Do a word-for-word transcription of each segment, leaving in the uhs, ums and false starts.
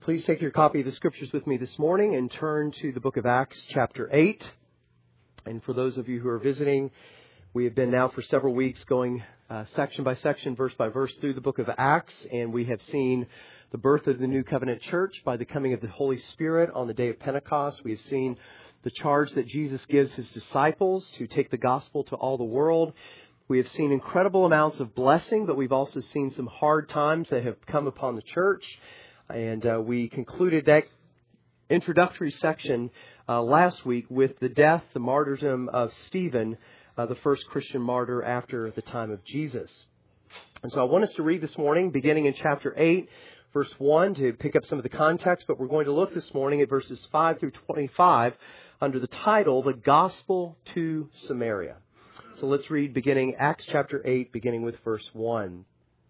Please take your copy of the Scriptures with me this morning and turn to the book of Acts, chapter eight. And for those of you who are visiting, we have been now for several weeks going uh, section by section, verse by verse through the book of Acts. And we have seen the birth of the New Covenant Church by the coming of the Holy Spirit on the day of Pentecost. We have seen the charge that Jesus gives His disciples to take the gospel to all the world. We have seen incredible amounts of blessing, but we've also seen some hard times that have come upon the church. And uh, we concluded that introductory section uh, last week with the death, the martyrdom of Stephen, uh, the first Christian martyr after the time of Jesus. And so I want us to read this morning, beginning in chapter eight, verse one, to pick up some of the context. But we're going to look this morning at verses five through twenty-five under the title, The Gospel to Samaria. So let's read beginning Acts chapter eight, beginning with verse one.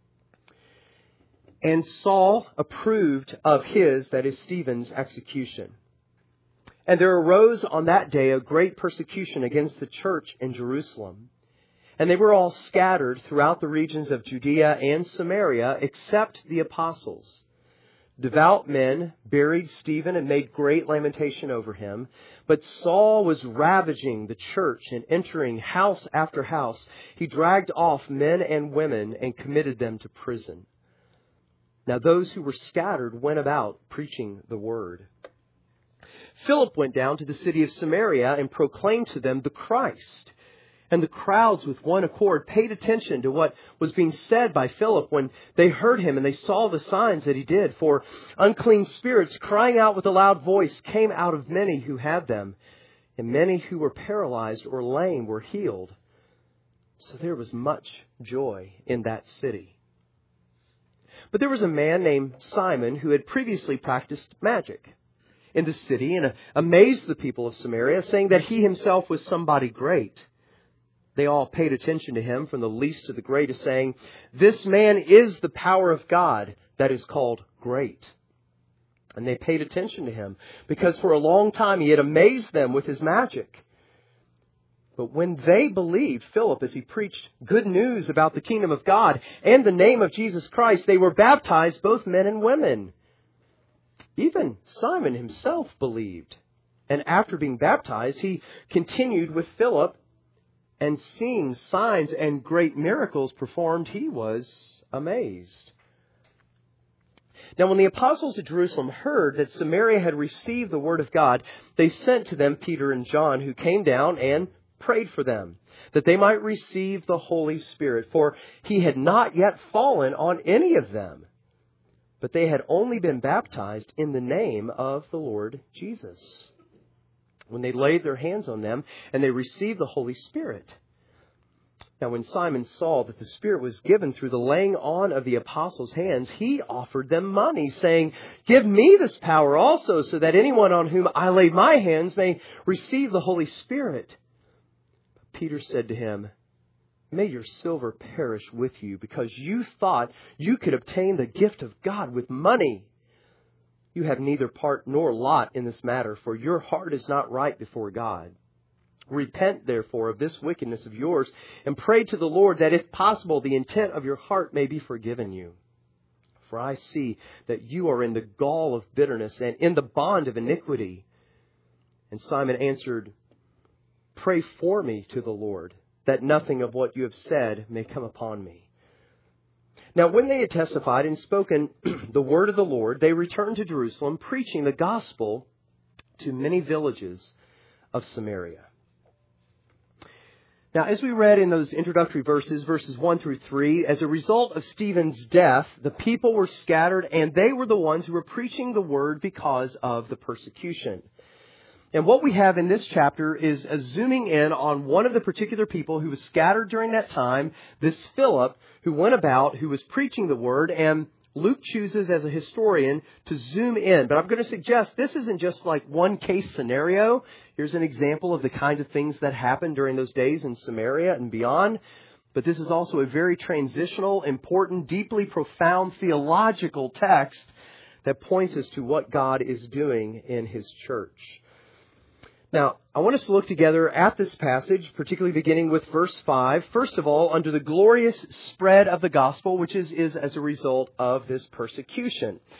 And Saul approved of his, that is Stephen's, execution. And there arose on that day a great persecution against the church in Jerusalem. And they were all scattered throughout the regions of Judea and Samaria, except the apostles. Devout men buried Stephen and made great lamentation over him. But Saul was ravaging the church and entering house after house. He dragged off men and women and committed them to prison. Now those who were scattered went about preaching the word. Philip went down to the city of Samaria and proclaimed to them the Christ. And the crowds with one accord paid attention to what was being said by Philip when they heard him and they saw the signs that he did. For unclean spirits, crying out with a loud voice, came out of many who had them. And many who were paralyzed or lame were healed. So there was much joy in that city. But there was a man named Simon who had previously practiced magic in the city and amazed the people of Samaria, saying that he himself was somebody great. They all paid attention to him, from the least to the greatest, saying, "This man is the power of God that is called great." And they paid attention to him because for a long time he had amazed them with his magic. But when they believed Philip as he preached good news about the kingdom of God and the name of Jesus Christ, they were baptized, both men and women. Even Simon himself believed. And after being baptized, he continued with Philip, and seeing signs and great miracles performed, he was amazed. Now, when the apostles at Jerusalem heard that Samaria had received the word of God, they sent to them Peter and John, who came down and prayed for them, that they might receive the Holy Spirit. For he had not yet fallen on any of them, but they had only been baptized in the name of the Lord Jesus, when they laid their hands on them and they received the Holy Spirit. Now, when Simon saw that the Spirit was given through the laying on of the apostles' hands, he offered them money, saying, "Give me this power also, so that anyone on whom I lay my hands may receive the Holy Spirit." But Peter said to him, "May your silver perish with you, because you thought you could obtain the gift of God with money. You have neither part nor lot in this matter, for your heart is not right before God. Repent, therefore, of this wickedness of yours, and pray to the Lord that, if possible, the intent of your heart may be forgiven you. For I see that you are in the gall of bitterness and in the bond of iniquity." And Simon answered, "Pray for me to the Lord, that nothing of what you have said may come upon me." Now, when they had testified and spoken the word of the Lord, they returned to Jerusalem, preaching the gospel to many villages of Samaria. Now, as we read in those introductory verses, verses one through three, as a result of Stephen's death, the people were scattered, and they were the ones who were preaching the word because of the persecution. And what we have in this chapter is a zooming in on one of the particular people who was scattered during that time, this Philip, who went about, who was preaching the word, and Luke chooses as a historian to zoom in. But I'm going to suggest this isn't just like one case scenario. Here's an example of the kinds of things that happened during those days in Samaria and beyond. But this is also a very transitional, important, deeply profound theological text that points us to what God is doing in His church. Now, I want us to look together at this passage, particularly beginning with verse five. First of all, under the glorious spread of the gospel, which is, is as a result of this persecution.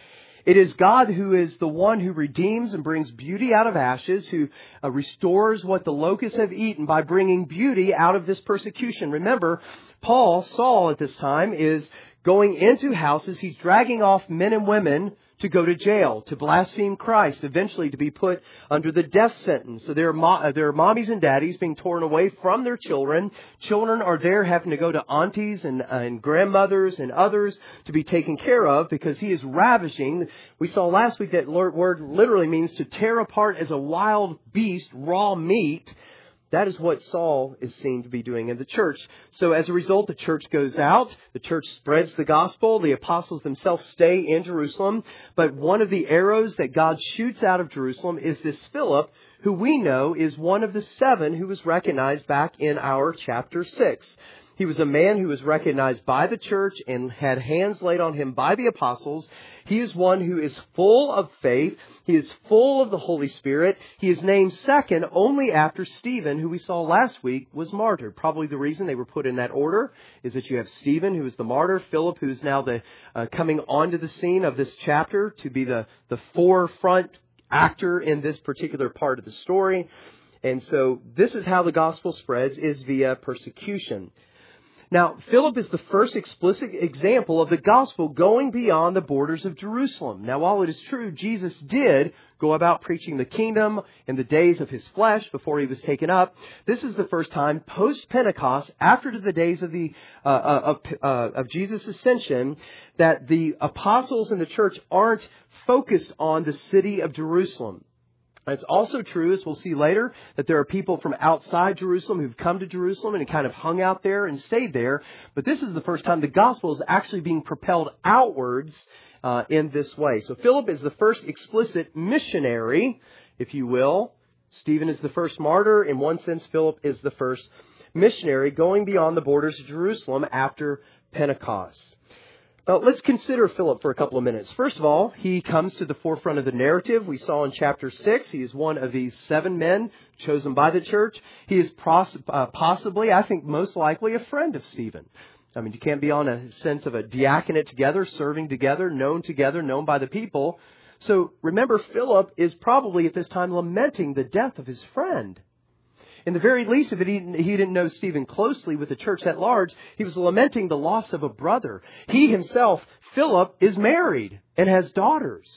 It is God who is the one who redeems and brings beauty out of ashes, who uh, restores what the locusts have eaten by bringing beauty out of this persecution. Remember, Paul, Saul at this time, is going into houses. He's dragging off men and women to go to jail, to blaspheme Christ, eventually to be put under the death sentence. So there are, mo- there are mommies and daddies being torn away from their children. Children are there having to go to aunties and, uh, and grandmothers and others to be taken care of because he is ravishing. We saw last week that word literally means to tear apart as a wild beast, raw meat. That is what Saul is seen to be doing in the church. So as a result, the church goes out. The church spreads the gospel. The apostles themselves stay in Jerusalem. But one of the arrows that God shoots out of Jerusalem is this Philip, who we know is one of the seven who was recognized back in our chapter six. He was a man who was recognized by the church and had hands laid on him by the apostles. He is one who is full of faith. He is full of the Holy Spirit. He is named second only after Stephen, who we saw last week, was martyred. Probably the reason they were put in that order is that you have Stephen, who is the martyr, Philip, who is now the uh, coming onto the scene of this chapter to be the, the forefront actor in this particular part of the story. And so this is how the gospel spreads, is via persecution. Now, Philip is the first explicit example of the gospel going beyond the borders of Jerusalem. Now, while it is true, Jesus did go about preaching the kingdom in the days of his flesh before he was taken up, this is the first time post-Pentecost, after the days of the uh, of, uh, of Jesus' ascension, that the apostles and the church aren't focused on the city of Jerusalem. It's also true, as we'll see later, that there are people from outside Jerusalem who've come to Jerusalem and kind of hung out there and stayed there. But this is the first time the gospel is actually being propelled outwards uh, in this way. So Philip is the first explicit missionary, if you will. Stephen is the first martyr. In one sense, Philip is the first missionary going beyond the borders of Jerusalem after Pentecost. Now, let's consider Philip for a couple of minutes. First of all, he comes to the forefront of the narrative. We saw in chapter six, he is one of these seven men chosen by the church. He is pos- uh, possibly, I think most likely, a friend of Stephen. I mean, you can't be on a sense of a diaconate together, serving together, known together, known by the people. So remember, Philip is probably at this time lamenting the death of his friend. In the very least, if it, he, he didn't know Stephen closely with the church at large, he was lamenting the loss of a brother. He himself, Philip, is married and has daughters.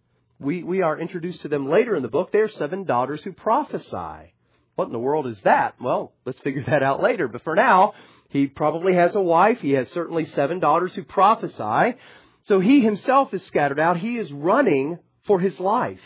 We, we are introduced to them later in the book. They are seven daughters who prophesy. What in the world is that? Well, let's figure that out later. But for now, he probably has a wife. He has certainly seven daughters who prophesy. So he himself is scattered out. He is running for his life.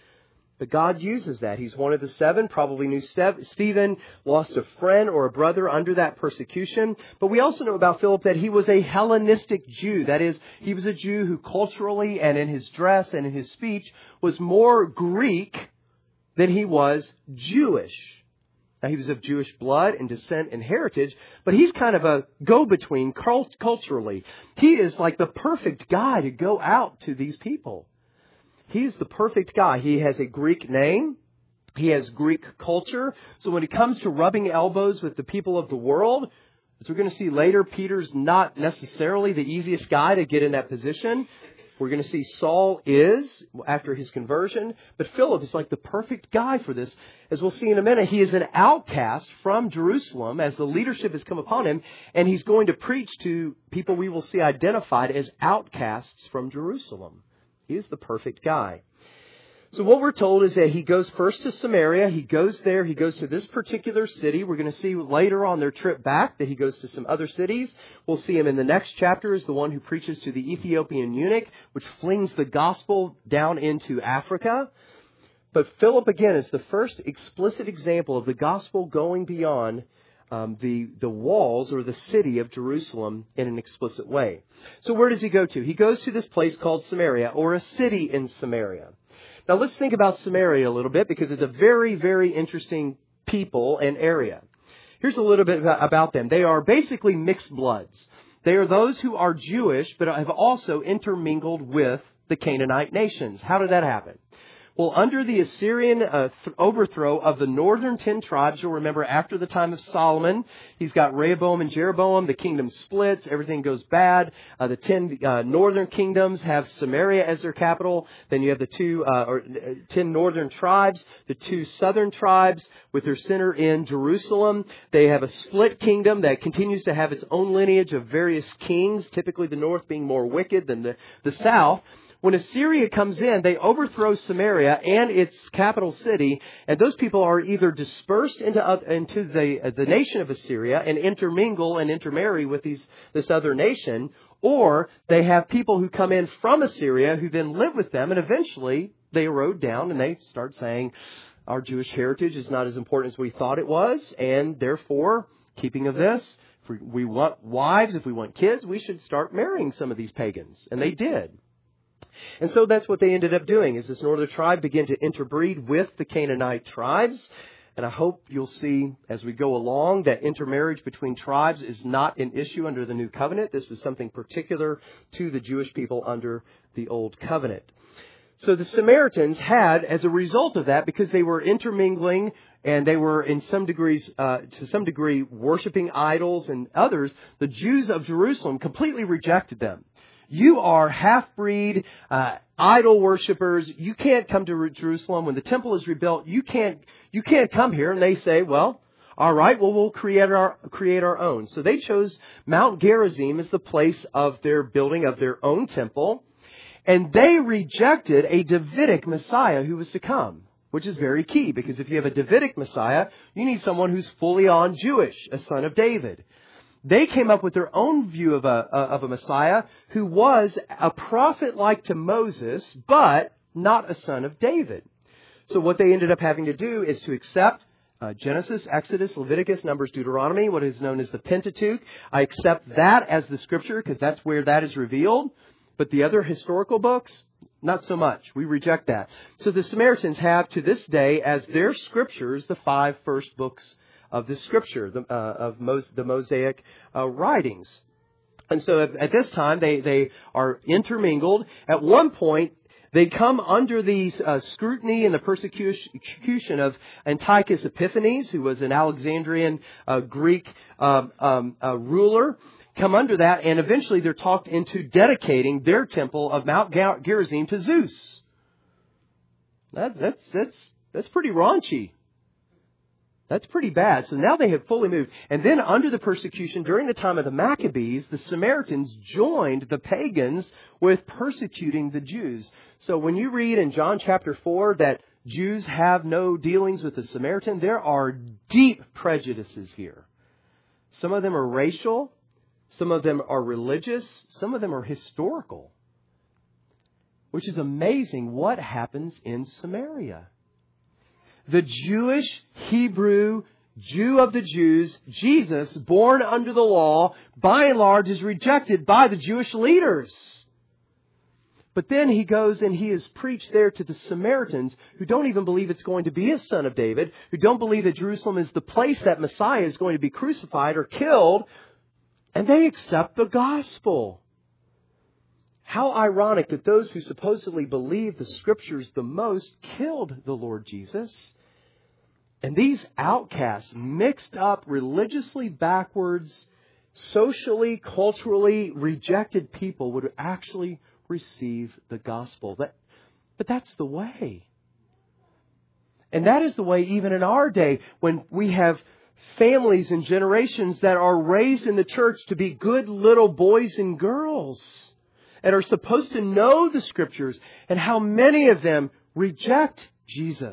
But God uses that. He's one of the seven, probably knew Stephen, lost a friend or a brother under that persecution. But we also know about Philip that he was a Hellenistic Jew. That is, he was a Jew who culturally and in his dress and in his speech was more Greek than he was Jewish. Now, he was of Jewish blood and descent and heritage, but he's kind of a go-between cult- culturally. He is like the perfect guy to go out to these people. He's the perfect guy. He has a Greek name. He has Greek culture. So when it comes to rubbing elbows with the people of the world, as we're going to see later, Peter's not necessarily the easiest guy to get in that position. We're going to see Saul is after his conversion. But Philip is like the perfect guy for this. As we'll see in a minute, he is an outcast from Jerusalem as the leadership has come upon him. And he's going to preach to people we will see identified as outcasts from Jerusalem. He is the perfect guy. So what we're told is that he goes first to Samaria. He goes there. He goes to this particular city. We're going to see later on their trip back that he goes to some other cities. We'll see him in the next chapter as the one who preaches to the Ethiopian eunuch, which flings the gospel down into Africa. But Philip, again, is the first explicit example of the gospel going beyond Um, the, the walls or the city of Jerusalem in an explicit way. So where does he go to? He goes to this place called Samaria, or a city in Samaria. Now let's think about Samaria a little bit, because it's a very, very interesting people and area. Here's a little bit about them. They are basically mixed bloods. They are those who are Jewish, but have also intermingled with the Canaanite nations. How did that happen? Well, under the Assyrian uh, th- overthrow of the northern ten tribes, you'll remember after the time of Solomon, he's got Rehoboam and Jeroboam, the kingdom splits, everything goes bad. Uh, the ten uh, northern kingdoms have Samaria as their capital. Then you have the two, uh, or uh, ten northern tribes, the two southern tribes with their center in Jerusalem. They have a split kingdom that continues to have its own lineage of various kings, typically the north being more wicked than the, the south. When Assyria comes in, they overthrow Samaria and its capital city, and those people are either dispersed into uh, into the uh, the nation of Assyria and intermingle and intermarry with these this other nation, or they have people who come in from Assyria who then live with them, and eventually they erode down and they start saying, our Jewish heritage is not as important as we thought it was, and therefore, keeping of this, if we want wives, if we want kids, we should start marrying some of these pagans, and they did. And so that's what they ended up doing, is this northern tribe began to interbreed with the Canaanite tribes. And I hope you'll see as we go along that intermarriage between tribes is not an issue under the New Covenant. This was something particular to the Jewish people under the Old Covenant. So the Samaritans had, as a result of that, because they were intermingling and they were in some degrees, uh, to some degree, worshiping idols and others, the Jews of Jerusalem completely rejected them. You are half-breed, uh, idol worshippers. You can't come to Jerusalem. When the temple is rebuilt, you can't, you can't come here. And they say, well, all right, well, we'll create our, create our own. So they chose Mount Gerizim as the place of their building of their own temple. And they rejected a Davidic Messiah who was to come, which is very key, because if you have a Davidic Messiah, you need someone who's fully on Jewish, a son of David. They came up with their own view of a, of a Messiah who was a prophet like to Moses, but not a son of David. So what they ended up having to do is to accept uh, Genesis, Exodus, Leviticus, Numbers, Deuteronomy, what is known as the Pentateuch. I accept that as the scripture because that's where that is revealed. But the other historical books, not so much. We reject that. So the Samaritans have to this day as their scriptures the five first books of the Scripture, the, uh, of Mos- the Mosaic uh, writings. And so at, at this time, they, they are intermingled. At one point, they come under the uh, scrutiny and the persecution of Antiochus Epiphanes, who was an Alexandrian uh, Greek uh, um, uh, ruler. Come under that, and eventually they're talked into dedicating their temple of Mount Gerizim to Zeus. That, that's, that's, that's pretty raunchy. That's pretty bad. So now they have fully moved. And then under the persecution, during the time of the Maccabees, the Samaritans joined the pagans with persecuting the Jews. So when you read in John chapter four that Jews have no dealings with the Samaritan, there are deep prejudices here. Some of them are racial. Some of them are religious. Some of them are historical. Which is amazing what happens in Samaria. The Jewish, Hebrew, Jew of the Jews, Jesus, born under the law, by and large is rejected by the Jewish leaders. But then he goes and he is preached there to the Samaritans who don't even believe it's going to be a son of David, who don't believe that Jerusalem is the place that Messiah is going to be crucified or killed, and they accept the gospel. How ironic that those who supposedly believe the Scriptures the most killed the Lord Jesus. And these outcasts, mixed up, religiously backwards, socially, culturally rejected people would actually receive the gospel. That, but that's the way. And that is the way even in our day when we have families and generations that are raised in the church to be good little boys and girls and are supposed to know the Scriptures, and how many of them reject Jesus.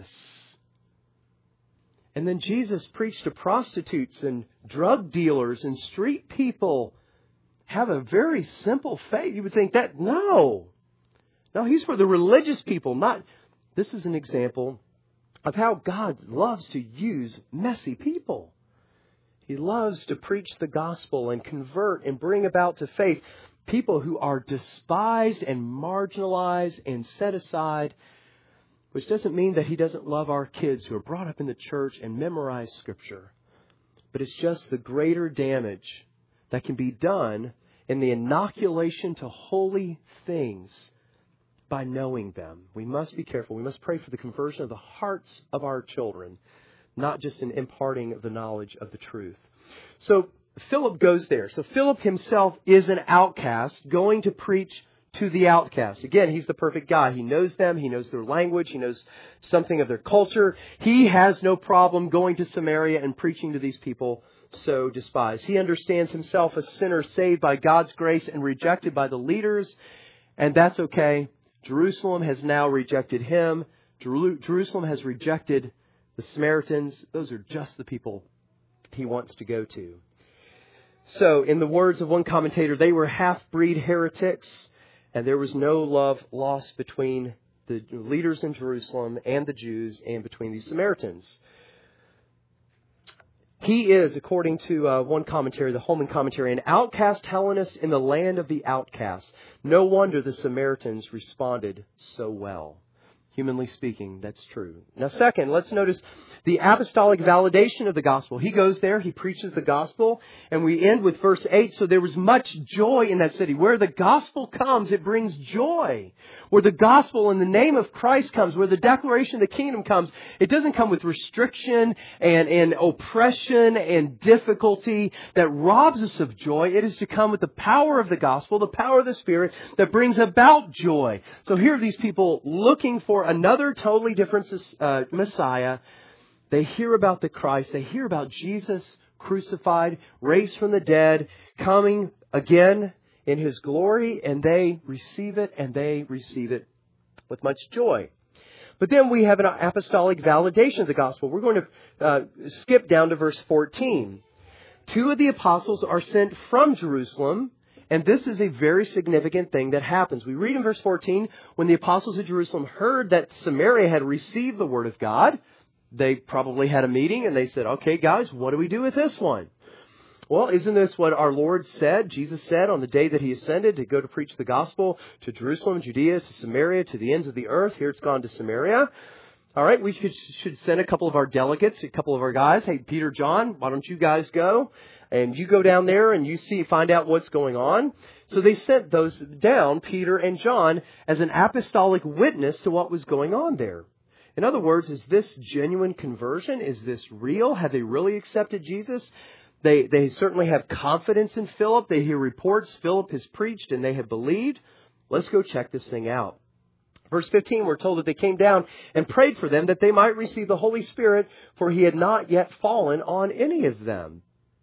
And then Jesus preached to prostitutes and drug dealers and street people. Have a very simple faith. You would think that, no. No, He's for the religious people, not... This is an example of how God loves to use messy people. He loves to preach the gospel and convert and bring about to faith people who are despised and marginalized and set aside, which doesn't mean that He doesn't love our kids who are brought up in the church and memorize Scripture. But it's just the greater damage that can be done in the inoculation to holy things by knowing them. We must be careful. We must pray for the conversion of the hearts of our children, not just in imparting of the knowledge of the truth. So Philip goes there. So Philip himself is an outcast going to preach to the outcast. Again, he's the perfect guy. He knows them. He knows their language. He knows something of their culture. He has no problem going to Samaria and preaching to these people so despised. He understands himself a sinner saved by God's grace and rejected by the leaders. And that's okay. Jerusalem has now rejected him. Jeru- Jerusalem has rejected the Samaritans. Those are just the people he wants to go to. So, in the words of one commentator, they were half-breed heretics, and there was no love lost between the leaders in Jerusalem and the Jews and between the Samaritans. He is, according to uh, one commentary, the Holman commentary, an outcast Hellenist in the land of the outcasts. No wonder the Samaritans responded so well. Humanly speaking, that's true. Now, second, let's notice the apostolic validation of the gospel. He goes there, he preaches the gospel, and we end with verse eight. So there was much joy in that city. Where the gospel comes, it brings joy. Where the gospel in the name of Christ comes, where the declaration of the kingdom comes, it doesn't come with restriction and, and oppression and difficulty that robs us of joy. It is to come with the power of the gospel, the power of the Spirit that brings about joy. So here are these people looking for another totally different uh, Messiah. They hear about the Christ. They hear about Jesus crucified, raised from the dead, coming again in His glory, and they receive it, and they receive it with much joy. But then we have an apostolic validation of the gospel. We're going to uh, skip down to verse fourteen. Two of the apostles are sent from Jerusalem, and this is a very significant thing that happens. We read in verse fourteen, when the apostles of Jerusalem heard that Samaria had received the word of God, they probably had a meeting and they said, okay, guys, what do we do with this one? Well, isn't this what our Lord said, Jesus said on the day that He ascended to go to preach the gospel to Jerusalem, Judea, to Samaria, to the ends of the earth? Here it's gone to Samaria. All right, we should, should send a couple of our delegates, a couple of our guys. Hey, Peter, John, why don't you guys go? And you go down there and you see, find out what's going on. So they sent those down, Peter and John, as an apostolic witness to what was going on there. In other words, is this genuine conversion? Is this real? Have they really accepted Jesus? They, they certainly have confidence in Philip. They hear reports Philip has preached and they have believed. Let's go check this thing out. Verse fifteen, we're told that they came down and prayed for them that they might receive the Holy Spirit, for He had not yet fallen on any of them.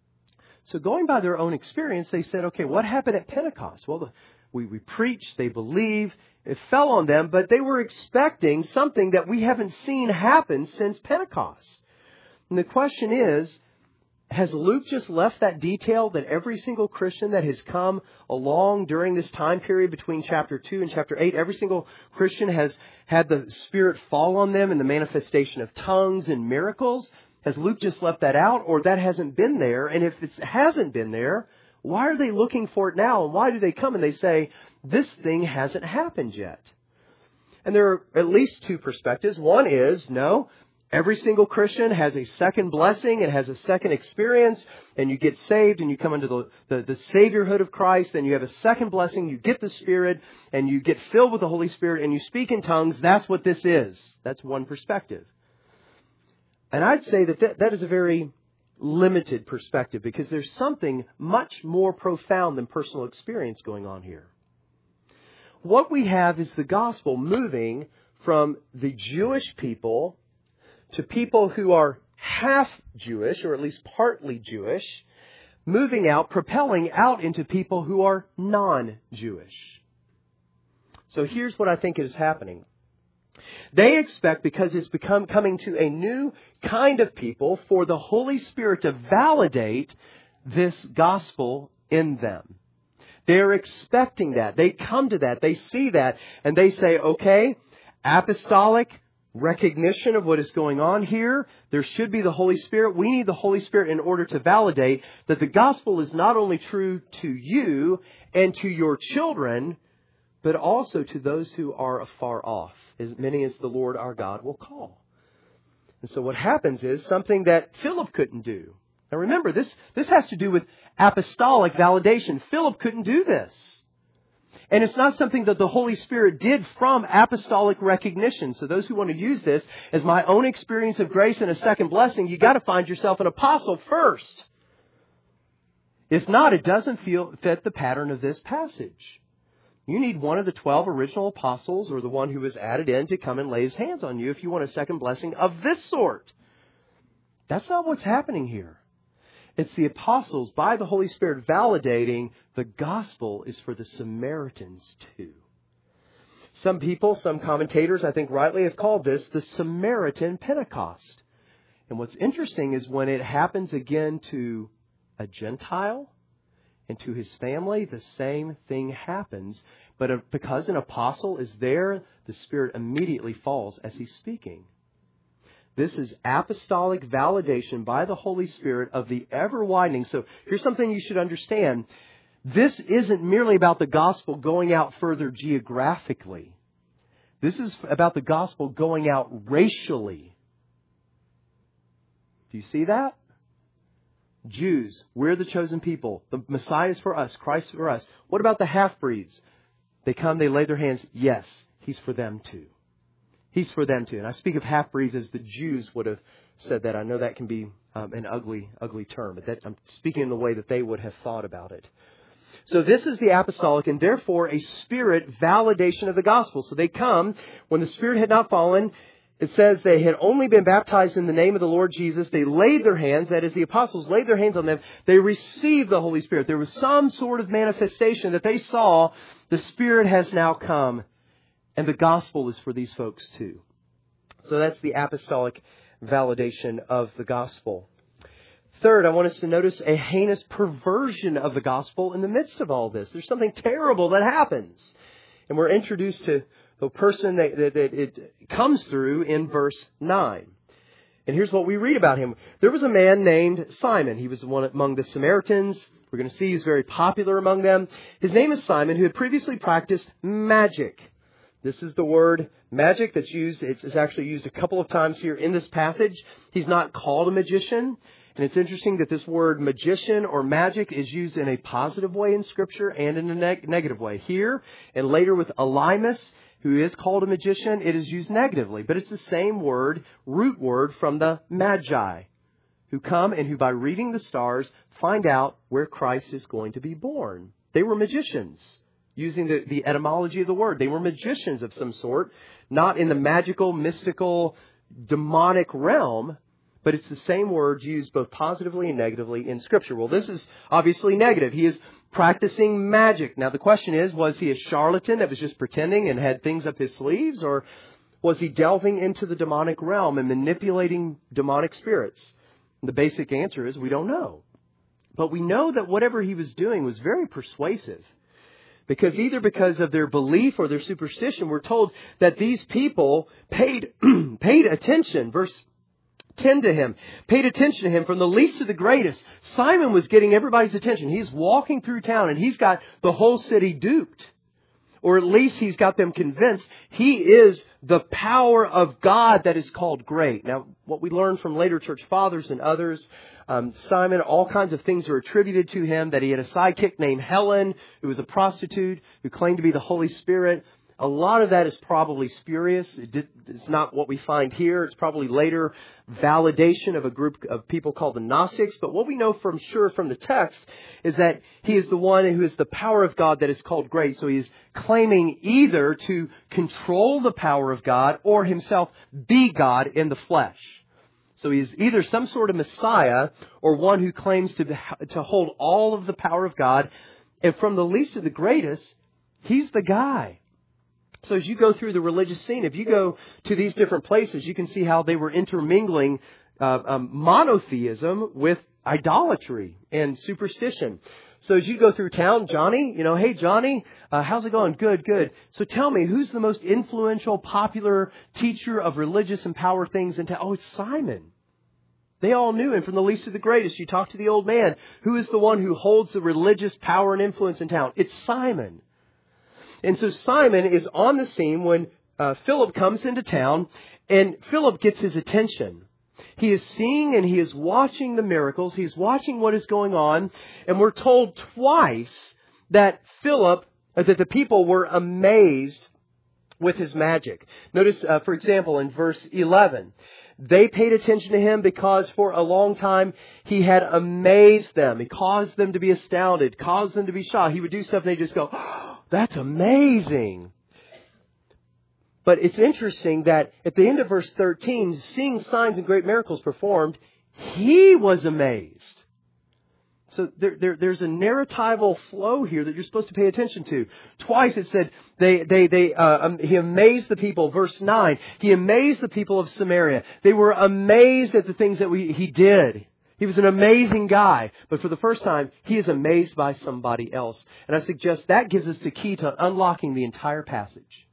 So going by their own experience, they said, okay, what happened at Pentecost? Well, the, we, we preached, they believe, it fell on them, but they were expecting something that we haven't seen happen since Pentecost. And the question is, has Luke just left that detail that every single Christian that has come along during this time period between chapter two and chapter eight, every single Christian has had the Spirit fall on them in the manifestation of tongues and miracles? Has Luke just left that out, or that hasn't been there? And if it hasn't been there, why are they looking for it now? And why do they come and they say, this thing hasn't happened yet? And there are at least two perspectives. One is, no, every single Christian has a second blessing and has a second experience, and you get saved and you come into the, the, the Saviorhood of Christ, and you have a second blessing, you get the Spirit, and you get filled with the Holy Spirit, and you speak in tongues. That's what this is. That's one perspective. And I'd say that that, that is a very limited perspective, because there's something much more profound than personal experience going on here. What we have is the gospel moving from the Jewish people to people who are half Jewish, or at least partly Jewish, moving out, propelling out into people who are non-Jewish. So here's what I think is happening. They expect, because it's become coming to a new kind of people, for the Holy Spirit to validate this gospel in them. They're expecting that. They come to that. They see that. And they say, okay, apostolic recognition of what is going on here. There should be the Holy Spirit. We need the Holy Spirit in order to validate that the gospel is not only true to you and to your children, but also to those who are afar off, as many as the Lord our God will call. And so what happens is something that Philip couldn't do. Now remember, this, this has to do with apostolic validation. Philip couldn't do this. And it's not something that the Holy Spirit did from apostolic recognition. So those who want to use this as my own experience of grace and a second blessing, you got to find yourself an apostle first. If not, it doesn't feel, fit the pattern of this passage. You need one of the twelve original apostles or the one who was added in to come and lay his hands on you if you want a second blessing of this sort. That's not what's happening here. It's the apostles, by the Holy Spirit, validating the gospel is for the Samaritans too. Some people, some commentators, I think rightly have called this the Samaritan Pentecost. And what's interesting is when it happens again to a Gentile and to his family, the same thing happens. But because an apostle is there, the Spirit immediately falls as he's speaking. This is apostolic validation by the Holy Spirit of the ever-widening. So here's something you should understand. This isn't merely about the gospel going out further geographically. This is about the gospel going out racially. Do you see that? Jews, we're the chosen people. The Messiah is for us. Christ is for us. What about the half-breeds? They come, they lay their hands. Yes, He's for them too. He's for them too. And I speak of half-breeds as the Jews would have said that. I know that can be um, an ugly, ugly term. But that, I'm speaking in the way that they would have thought about it. So this is the apostolic and therefore a Spirit validation of the gospel. So they come when the Spirit had not fallen. It says they had only been baptized in the name of the Lord Jesus. They laid their hands, that is, the apostles laid their hands on them. They received the Holy Spirit. There was some sort of manifestation that they saw. The Spirit has now come. And the gospel is for these folks too. So that's the apostolic validation of the gospel. Third, I want us to notice a heinous perversion of the gospel in the midst of all this. There's something terrible that happens. And we're introduced to the person that, that, that it comes through in verse nine. And here's what we read about him. There was a man named Simon. He was one among the Samaritans. We're going to see he's very popular among them. His name is Simon, who had previously practiced magic. This is the word magic that's used. It's actually used a couple of times here in this passage. He's not called a magician. And it's interesting that this word magician or magic is used in a positive way in Scripture and in a neg- negative way. Here and later with Elymas, who is called a magician, it is used negatively. But it's the same word, root word from the Magi, who come and who by reading the stars find out where Christ is going to be born. They were magicians. Using the, the etymology of the word. They were magicians of some sort, not in the magical, mystical, demonic realm, but it's the same word used both positively and negatively in Scripture. Well, this is obviously negative. He is practicing magic. Now, the question is, was he a charlatan that was just pretending and had things up his sleeves, or was he delving into the demonic realm and manipulating demonic spirits? And the basic answer is we don't know. But we know that whatever he was doing was very persuasive. Because either because of their belief or their superstition, we're told that these people paid paid attention. Verse ten to him. Paid attention to him from the least to the greatest. Simon was getting everybody's attention. He's walking through town and he's got the whole city duped. Or at least he's got them convinced he is the power of God that is called great. Now, what we learned from later church fathers and others, um, Simon, all kinds of things are attributed to him, that he had a sidekick named Helen, who was a prostitute, who claimed to be the Holy Spirit. A lot of that is probably spurious. It did, it's not what we find here. It's probably later validation of a group of people called the Gnostics. But what we know from sure from the text is that he is the one who is the power of God that is called great. So he is claiming either to control the power of God or himself be God in the flesh. So he is either some sort of Messiah or one who claims to, to hold all of the power of God. And from the least to the greatest, he's the guy. So as you go through the religious scene, if you go to these different places, you can see how they were intermingling uh, um, monotheism with idolatry and superstition. So as you go through town, Johnny, you know, hey, Johnny, uh, how's it going? Good, good. So tell me, who's the most influential, popular teacher of religious and power things in town? Oh, it's Simon. They all knew him from the least to the greatest. You talk to the old man. Who is the one who holds the religious power and influence in town? It's Simon. And so Simon is on the scene when uh, Philip comes into town, and Philip gets his attention. He is seeing and he is watching the miracles. He's watching what is going on. And we're told twice that Philip that the people were amazed with his magic. Notice, uh, for example, in verse eleven, they paid attention to him because for a long time he had amazed them. He caused them to be astounded, caused them to be shocked. He would do stuff and they just go, oh, that's amazing. But it's interesting that at the end of verse thirteen, seeing signs and great miracles performed, he was amazed. So there, there, there's a narratival flow here that you're supposed to pay attention to. Twice it said they, they, they, uh, um, he amazed the people. Verse nine, he amazed the people of Samaria. They were amazed at the things that we, he did. He was an amazing guy. But for the first time, he is amazed by somebody else. And I suggest that gives us the key to unlocking the entire passage.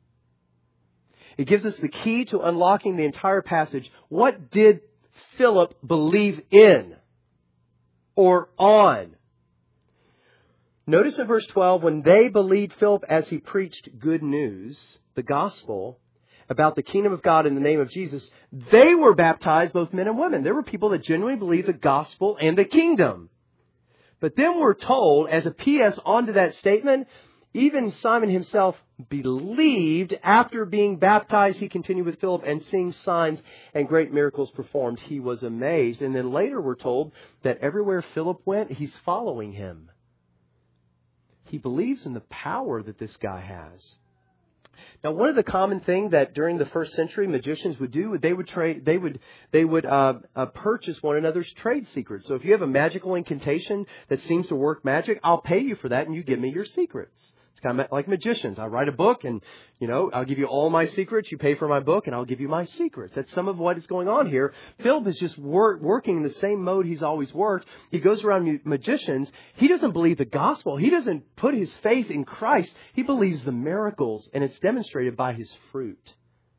It gives us the key to unlocking the entire passage. What did Philip believe in? Or on. Notice in verse twelve, when they believed Philip as he preached good news, the gospel, about the kingdom of God in the name of Jesus, they were baptized, both men and women. There were people that genuinely believed the gospel and the kingdom. But then we're told, as a P S onto that statement, even Simon himself believed after being baptized. He continued with Philip and seeing signs and great miracles performed. He was amazed. And then later we're told that everywhere Philip went, he's following him. He believes in the power that this guy has. Now, one of the common things that during the first century magicians would do, they would trade, they would, they would uh, uh, purchase one another's trade secrets. So if you have a magical incantation that seems to work magic, I'll pay you for that and you give me your secrets. It's kind of like magicians. I write a book and, you know, I'll give you all my secrets. You pay for my book and I'll give you my secrets. That's some of what is going on here. Philip is just work, working in the same mode he's always worked. He goes around magicians. He doesn't believe the gospel. He doesn't put his faith in Christ. He believes the miracles, and it's demonstrated by his fruit.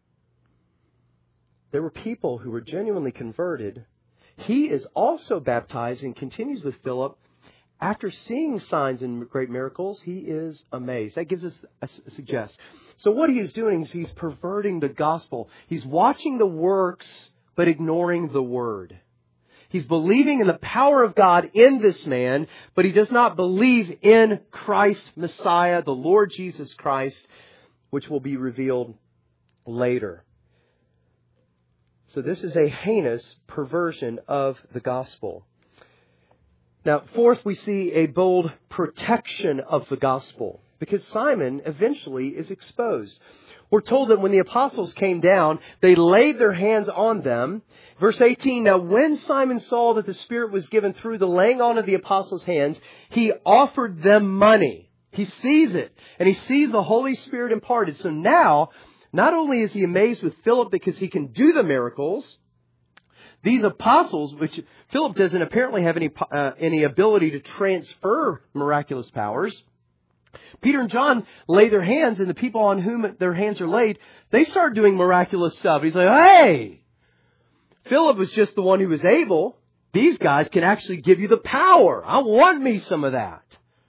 There were people who were genuinely converted. He is also baptized and continues with Philip. After seeing signs and great miracles, he is amazed. That gives us a, a suggest. So what he is doing is he's perverting the gospel. He's watching the works, but ignoring the word. He's believing in the power of God in this man, but he does not believe in Christ Messiah, the Lord Jesus Christ, which will be revealed later. So this is a heinous perversion of the gospel. Now, fourth, we see a bold protection of the gospel, because Simon eventually is exposed. We're told that when the apostles came down, they laid their hands on them. Verse eighteen, now when Simon saw that the Spirit was given through the laying on of the apostles' hands, he offered them money. He sees it, and he sees the Holy Spirit imparted. So now, not only is he amazed with Philip because he can do the miracles, these apostles, which Philip doesn't apparently have any uh, any ability to transfer miraculous powers, Peter and John lay their hands, and the people on whom their hands are laid, they start doing miraculous stuff. He's like, hey, Philip was just the one who was able. These guys can actually give you the power. I want me some of that.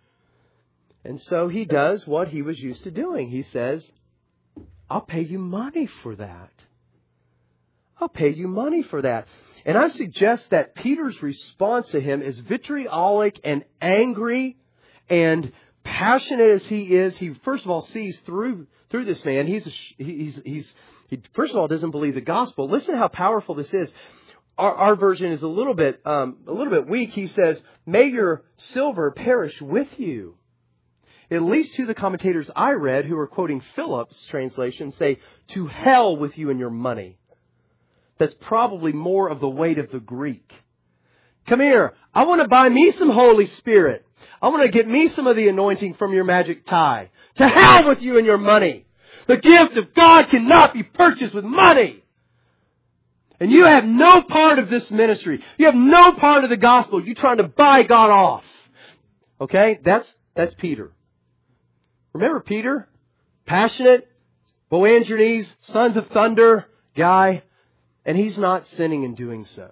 And so he does what he was used to doing. He says, I'll pay you money for that. I'll pay you money for that. And I suggest that Peter's response to him is vitriolic and angry and passionate as he is. He first of all sees through through this man. He's a, he's he's he first of all doesn't believe the gospel. Listen to how powerful this is. Our, our version is a little bit um, a little bit weak. He says, "May your silver perish with you." At least two of the commentators I read, who are quoting Philip's translation, say, "To hell with you and your money." That's probably more of the weight of the Greek. Come here. I want to buy me some Holy Spirit. I want to get me some of the anointing from your magic tie. To hell with you and your money. The gift of God cannot be purchased with money. And you have no part of this ministry. You have no part of the gospel. You're trying to buy God off. Okay? That's, that's Peter. Remember Peter? Passionate, Boanerges, Sons of Thunder guy. And he's not sinning in doing so.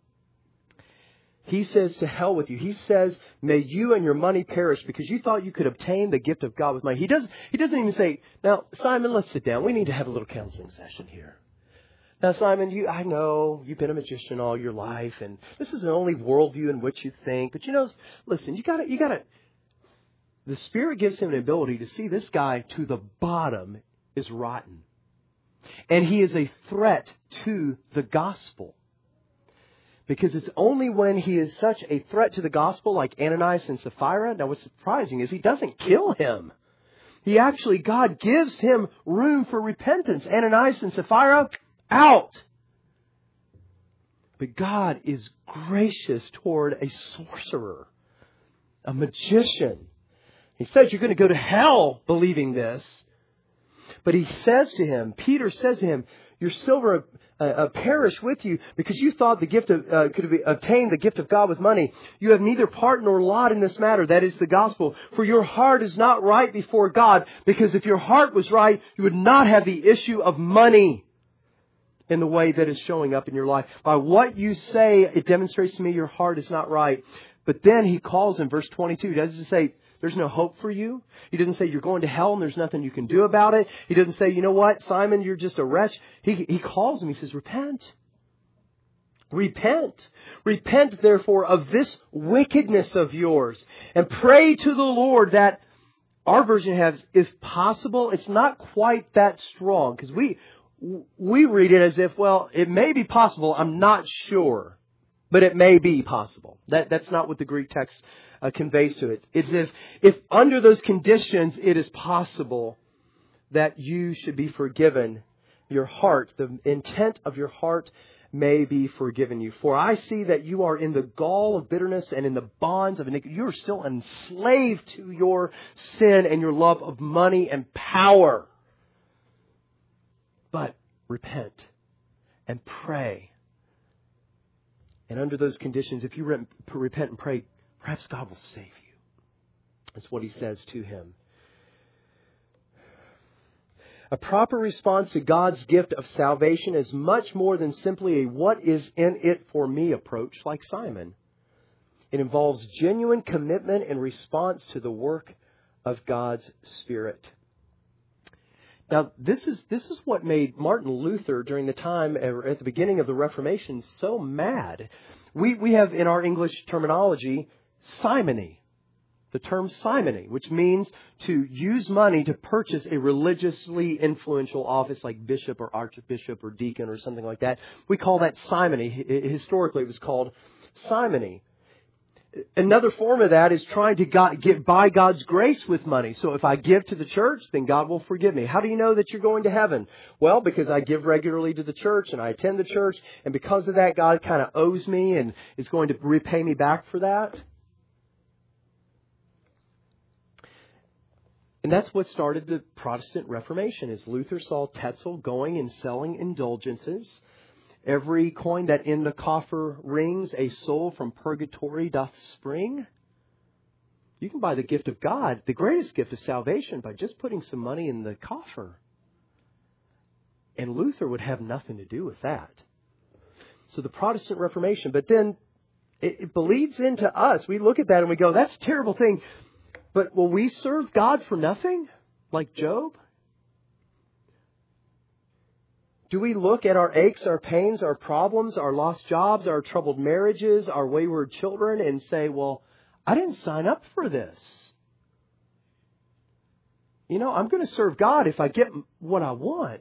He says, to hell with you. He says, may you and your money perish because you thought you could obtain the gift of God with money. He doesn't, he doesn't even say, now, Simon, let's sit down. We need to have a little counseling session here. Now, Simon, you, I know you've been a magician all your life, and this is the only worldview in which you think. But you know, listen, you gotta, you gotta, the Spirit gives him an ability to see this guy to the bottom is rotten. And he is a threat to the gospel. Because it's only when he is such a threat to the gospel, like Ananias and Sapphira. Now what's surprising is he doesn't kill him. He actually, God gives him room for repentance. Ananias and Sapphira, out. But God is gracious toward a sorcerer, a magician. He says you're going to go to hell believing this. But he says to him, Peter says to him, your silver uh, uh, perish with you because you thought the gift of, uh, could have obtained the gift of God with money. You have neither part nor lot in this matter. That is the gospel. For your heart is not right before God, because if your heart was right, you would not have the issue of money in the way that is showing up in your life. By what you say, it demonstrates to me your heart is not right. But then he calls in verse twenty-two. He doesn't say, there's no hope for you. He doesn't say you're going to hell and there's nothing you can do about it. He doesn't say, you know what, Simon, you're just a wretch. He, he calls him. He says, repent. Repent. Repent, therefore, of this wickedness of yours. And pray to the Lord that our version has, if possible, it's not quite that strong. Because we, we read it as if, well, it may be possible. I'm not sure. But it may be possible. That, that's not what the Greek text uh, conveys to it. It's if, if under those conditions it is possible that you should be forgiven, your heart, the intent of your heart may be forgiven you. For I see that you are in the gall of bitterness and in the bonds of iniquity. You are still enslaved to your sin and your love of money and power. But repent and pray. And under those conditions, if you repent and pray, perhaps God will save you. That's what he says to him. A proper response to God's gift of salvation is much more than simply a what is in it for me approach like Simon. It involves genuine commitment and response to the work of God's Spirit. Now, this is this is what made Martin Luther during the time at the beginning of the Reformation so mad. We we have in our English terminology simony, the term simony, which means to use money to purchase a religiously influential office like bishop or archbishop or deacon or something like that. We call that simony. Historically, it was called simony. Another form of that is trying to God, get by God's grace with money. So if I give to the church, then God will forgive me. How do you know that you're going to heaven? Well, because I give regularly to the church and I attend the church. And because of that, God kind of owes me and is going to repay me back for that. And that's what started the Protestant Reformation, is Luther saw Tetzel going and selling indulgences. Every coin that in the coffer rings, a soul from purgatory doth spring. You can buy the gift of God, the greatest gift of salvation, by just putting some money in the coffer. And Luther would have nothing to do with that. So the Protestant Reformation, but then it, it bleeds into us. We look at that and we go, that's a terrible thing. But will we serve God for nothing? Like Job? Do we look at our aches, our pains, our problems, our lost jobs, our troubled marriages, our wayward children and say, well, I didn't sign up for this. You know, I'm going to serve God if I get what I want.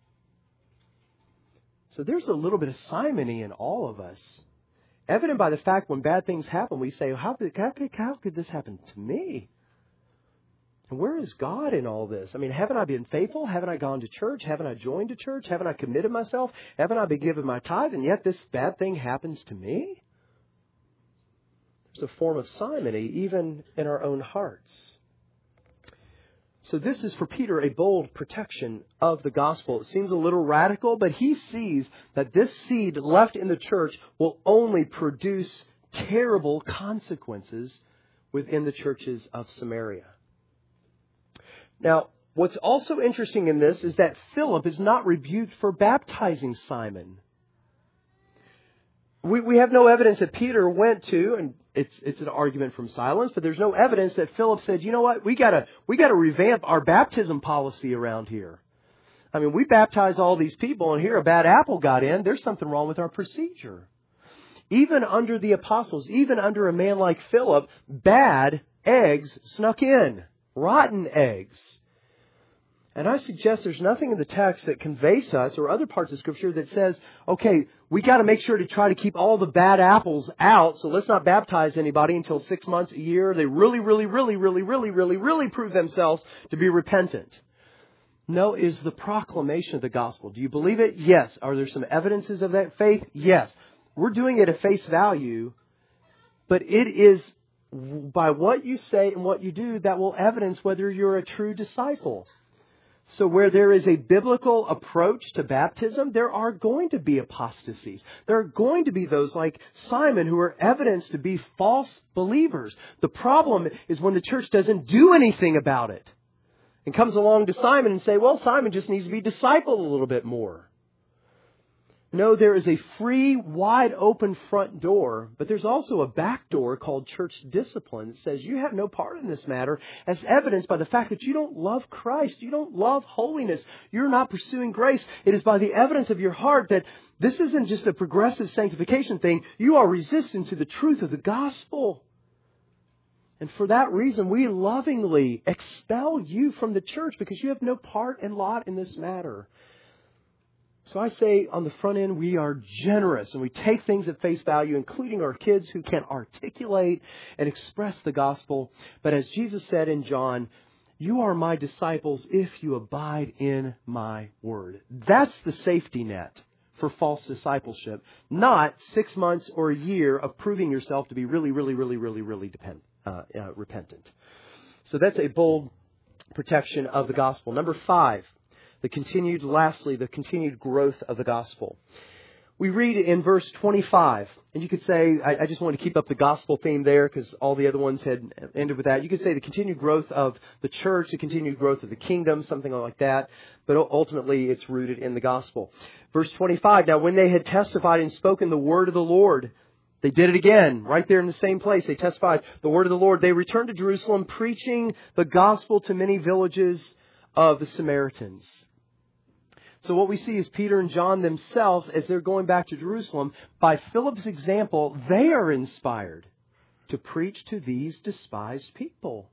So there's a little bit of simony in all of us. Evident by the fact when bad things happen, we say, how could, how could, how could this happen to me? And where is God in all this? I mean, haven't I been faithful? Haven't I gone to church? Haven't I joined a church? Haven't I committed myself? Haven't I been given my tithe? And yet this bad thing happens to me? There's a form of simony even in our own hearts. So this is for Peter a bold protection of the gospel. It seems a little radical, but he sees that this seed left in the church will only produce terrible consequences within the churches of Samaria. Now, what's also interesting in this is that Philip is not rebuked for baptizing Simon. We, we have no evidence that Peter went to, and it's it's an argument from silence, but there's no evidence that Philip said, you know what, we gotta we gotta revamp our baptism policy around here. I mean, we baptize all these people, and here a bad apple got in. There's something wrong with our procedure. Even under the apostles, even under a man like Philip, bad eggs snuck in. Rotten eggs. And I suggest there's nothing in the text that conveys us or other parts of Scripture that says, okay, we got to make sure to try to keep all the bad apples out, so let's not baptize anybody until six months, a year. They really, really, really, really, really, really, really prove themselves to be repentant. No, it is the proclamation of the gospel. Do you believe it? Yes. Are there some evidences of that faith? Yes. We're doing it at face value, but it is by what you say and what you do that will evidence whether you're a true disciple. So where there is a biblical approach to baptism, there are going to be apostasies. There are going to be those like Simon who are evidenced to be false believers. The problem is when the church doesn't do anything about it and comes along to Simon and say, well, Simon just needs to be discipled a little bit more. No, there is a free, wide open front door, but there's also a back door called church discipline that says you have no part in this matter, as evidenced by the fact that you don't love Christ, you don't love holiness, you're not pursuing grace. It is by the evidence of your heart that this isn't just a progressive sanctification thing. You are resistant to the truth of the gospel. And for that reason, we lovingly expel you from the church because you have no part and lot in this matter. So I say on the front end, we are generous and we take things at face value, including our kids who can articulate and express the gospel. But as Jesus said in John, you are my disciples if you abide in my word. That's the safety net for false discipleship, not six months or a year of proving yourself to be really, really, really, really, really depend, uh, uh, repentant. So that's a bold protection of the gospel. Number five. The continued, lastly, the continued growth of the gospel. We read in verse twenty-five, and you could say, I, I just want to keep up the gospel theme there because all the other ones had ended with that. You could say the continued growth of the church, the continued growth of the kingdom, something like that. But ultimately, it's rooted in the gospel. Verse twenty-five, now when they had testified and spoken the word of the Lord, they did it again, right there in the same place. They testified the word of the Lord. They returned to Jerusalem, preaching the gospel to many villages of the Samaritans. So what we see is Peter and John themselves, as they're going back to Jerusalem, by Philip's example, they are inspired to preach to these despised people.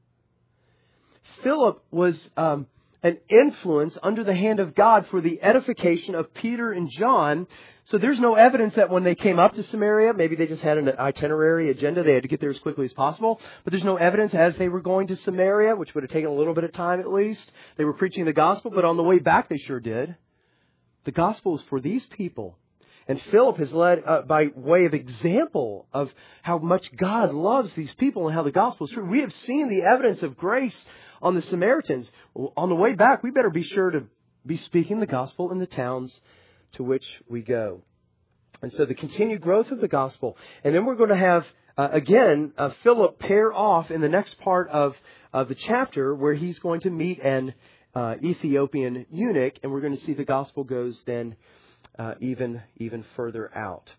Philip was um, an influence under the hand of God for the edification of Peter and John. So there's no evidence that when they came up to Samaria, maybe they just had an itinerary agenda. They had to get there as quickly as possible. But there's no evidence as they were going to Samaria, which would have taken a little bit of time at least. They were preaching the gospel, but on the way back they sure did. The gospel is for these people. And Philip has led uh, by way of example of how much God loves these people and how the gospel is true. We have seen the evidence of grace on the Samaritans. On the way back, we better be sure to be speaking the gospel in the towns to which we go. And so the continued growth of the gospel. And then we're going to have, uh, again, uh, Philip pair off in the next part of, of the chapter where he's going to meet an Uh, Ethiopian eunuch, and we're going to see the gospel goes then uh, even even further out.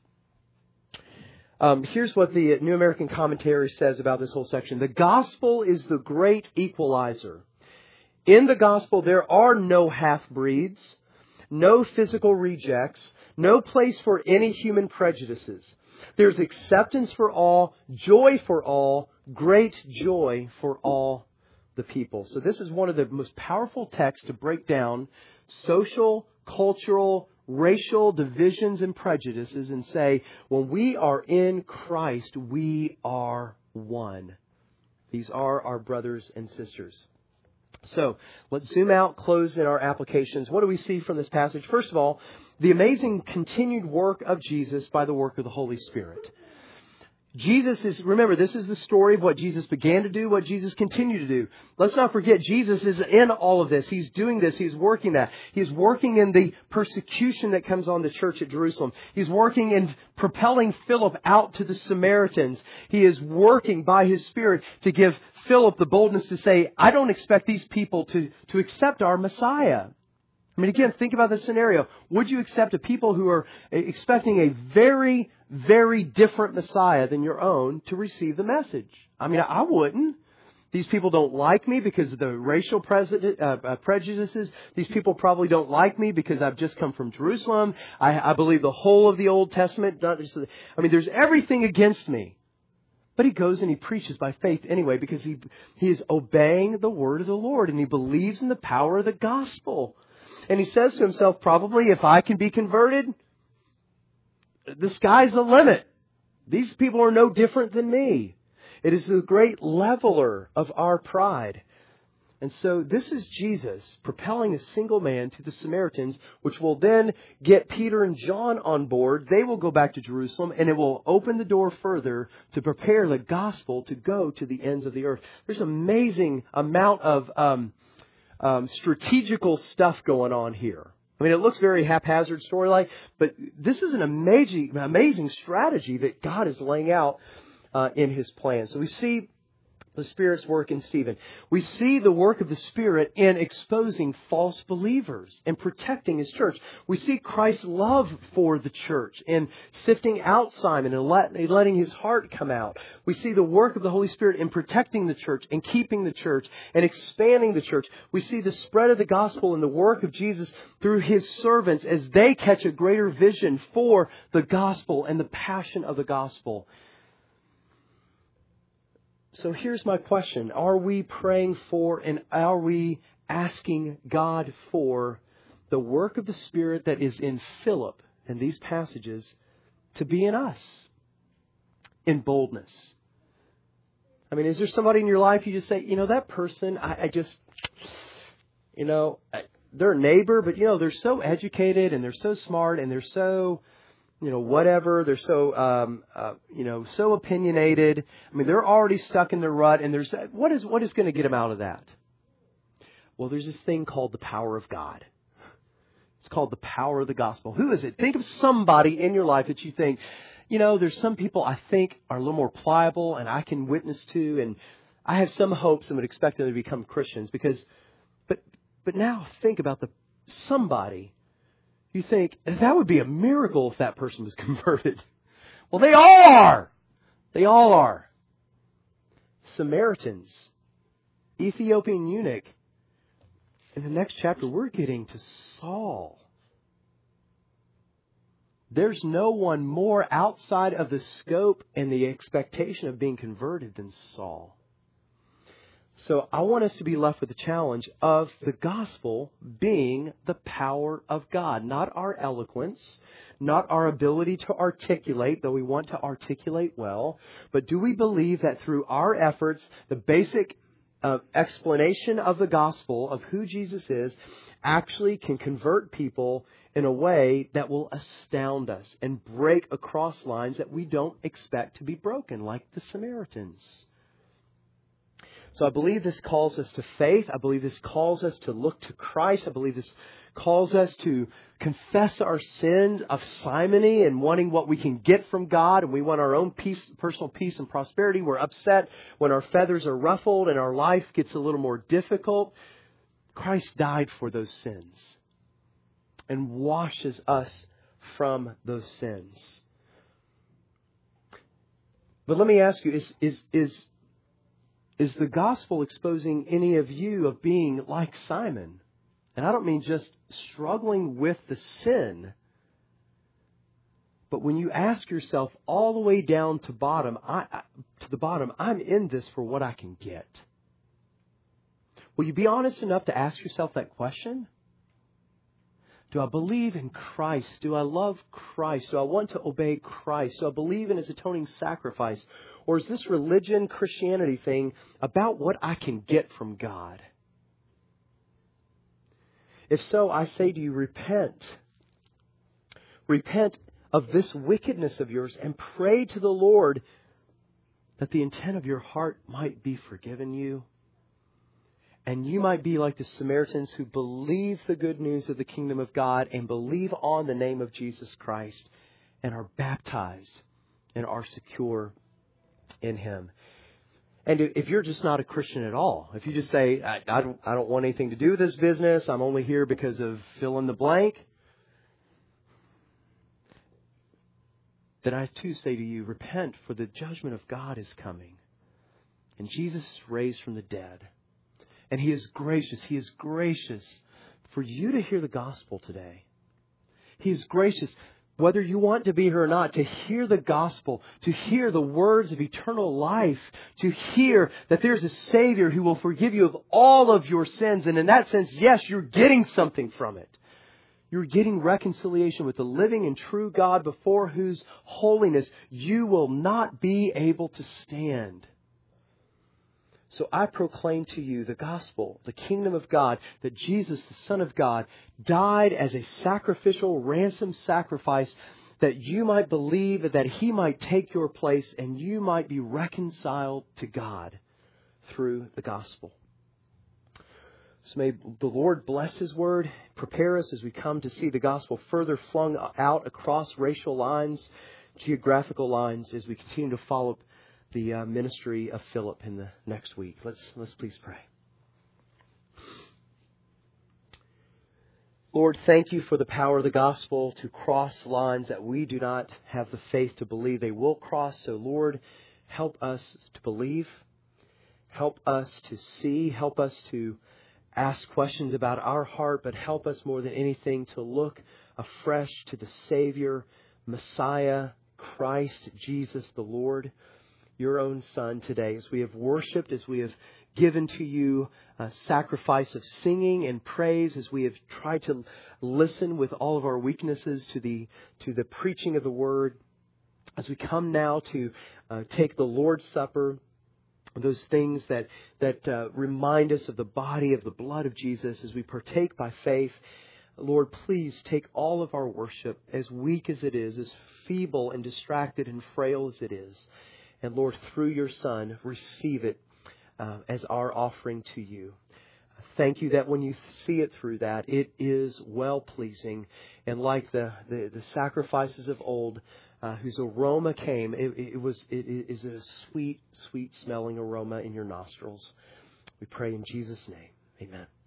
Um, here's what the New American Commentary says about this whole section. The gospel is the great equalizer. In the gospel, there are no half-breeds, no physical rejects, no place for any human prejudices. There's acceptance for all, joy for all, great joy for all the people. So this is one of the most powerful texts to break down social, cultural, racial divisions and prejudices and say, when we are in Christ, we are one. These are our brothers and sisters. So let's zoom out, close in our applications. What do we see from this passage? First of all, the amazing continued work of Jesus by the work of the Holy Spirit. Jesus is, remember, this is the story of what Jesus began to do, what Jesus continued to do. Let's not forget, Jesus is in all of this. He's doing this. He's working that. He's working in the persecution that comes on the church at Jerusalem. He's working in propelling Philip out to the Samaritans. He is working by His Spirit to give Philip the boldness to say, I don't expect these people to, to accept our Messiah. I mean, again, think about this scenario. Would you accept a people who are expecting a very, very different Messiah than your own to receive the message? I mean, I wouldn't. These people don't like me because of the racial prejudice, uh, uh, prejudices. These people probably don't like me because I've just come from Jerusalem. I, I believe the whole of the Old Testament. Not just, I mean, there's everything against me. But he goes and he preaches by faith anyway because he, he is obeying the word of the Lord and he believes in the power of the gospel. And he says to himself, probably if I can be converted, the sky's the limit. These people are no different than me. It is the great leveler of our pride. And so this is Jesus propelling a single man to the Samaritans, which will then get Peter and John on board. They will go back to Jerusalem, and it will open the door further to prepare the gospel to go to the ends of the earth. There's an amazing amount of um, um, strategical stuff going on here. I mean, it looks very haphazard storyline, but this is an amazing, amazing strategy that God is laying out uh, in His plan. So we see the Spirit's work in Stephen. We see the work of the Spirit in exposing false believers and protecting His church. We see Christ's love for the church in sifting out Simon and let, letting his heart come out. We see the work of the Holy Spirit in protecting the church and keeping the church and expanding the church. We see the spread of the gospel and the work of Jesus through His servants as they catch a greater vision for the gospel and the passion of the gospel. So here's my question. Are we praying for and are we asking God for the work of the Spirit that is in Philip in these passages to be in us in boldness? I mean, is there somebody in your life you just say, you know, that person, I, I just, you know, they're a neighbor, but, you know, they're so educated and they're so smart and they're so, you know, whatever. They're so, um, uh, you know, so opinionated. I mean, they're already stuck in their rut. And there's what is what is going to get them out of that? Well, there's this thing called the power of God. It's called the power of the gospel. Who is it? Think of somebody in your life that you think, you know, there's some people I think are a little more pliable and I can witness to, and I have some hopes and would expect them to become Christians because, but but now think about the somebody. You think, that would be a miracle if that person was converted. Well, they all are. They all are. Samaritans, Ethiopian eunuch. In the next chapter, we're getting to Saul. There's no one more outside of the scope and the expectation of being converted than Saul. So I want us to be left with the challenge of the gospel being the power of God, not our eloquence, not our ability to articulate, though we want to articulate well. But do we believe that through our efforts, the basic uh, explanation of the gospel of who Jesus is actually can convert people in a way that will astound us and break across lines that we don't expect to be broken, like the Samaritans? So I believe this calls us to faith. I believe this calls us to look to Christ. I believe this calls us to confess our sin of simony and wanting what we can get from God. And we want our own peace, personal peace and prosperity. We're upset when our feathers are ruffled and our life gets a little more difficult. Christ died for those sins and washes us from those sins. But let me ask you, is, is, is, Is the gospel exposing any of you of being like Simon? And I don't mean just struggling with the sin. But when you ask yourself all the way down to bottom, I, I, to the bottom, I'm in this for what I can get. Will you be honest enough to ask yourself that question? Do I believe in Christ? Do I love Christ? Do I want to obey Christ? Do I believe in His atoning sacrifice? Or is this religion, Christianity thing about what I can get from God? If so, I say to you, repent. Repent of this wickedness of yours and pray to the Lord that the intent of your heart might be forgiven you. And you might be like the Samaritans who believe the good news of the kingdom of God and believe on the name of Jesus Christ and are baptized and are secure in Him. And if you're just not a Christian at all, if you just say, I, I, don't, I don't want anything to do with this business, I'm only here because of fill in the blank, then I too say to you, repent, for the judgment of God is coming. And Jesus is raised from the dead. And He is gracious. He is gracious for you to hear the gospel today. He is gracious. whether you want to be here or not, to hear the gospel, to hear the words of eternal life, to hear that there's a Savior who will forgive you of all of your sins. And in that sense, yes, you're getting something from it. You're getting reconciliation with the living and true God before whose holiness you will not be able to stand. So I proclaim to you the gospel, the kingdom of God, that Jesus, the Son of God, died as a sacrificial ransom sacrifice that you might believe, that He might take your place and you might be reconciled to God through the gospel. So may the Lord bless His word, prepare us as we come to see the gospel further flung out across racial lines, geographical lines, as we continue to follow the uh, ministry of Philip in the next week. Let's let's please pray. Lord, thank you for the power of the gospel to cross lines that we do not have the faith to believe they will cross. So Lord, help us to believe. Help us to see. Help us to ask questions about our heart, but help us more than anything to look afresh to the Savior, Messiah, Christ, Jesus the Lord, your own Son today. As we have worshiped, as we have given to you a sacrifice of singing and praise, as we have tried to listen with all of our weaknesses to the to the preaching of the Word, as we come now to uh, take the Lord's Supper, those things that that uh, remind us of the body of the blood of Jesus, as we partake by faith, Lord, please take all of our worship, as weak as it is, as feeble and distracted and frail as it is, and Lord, through your Son, receive it uh, as our offering to you. Thank you that when you see it through that, it is well-pleasing. And like the, the, the sacrifices of old, uh, whose aroma came, it, it was it, it is a sweet, sweet smelling aroma in your nostrils. We pray in Jesus' name. Amen.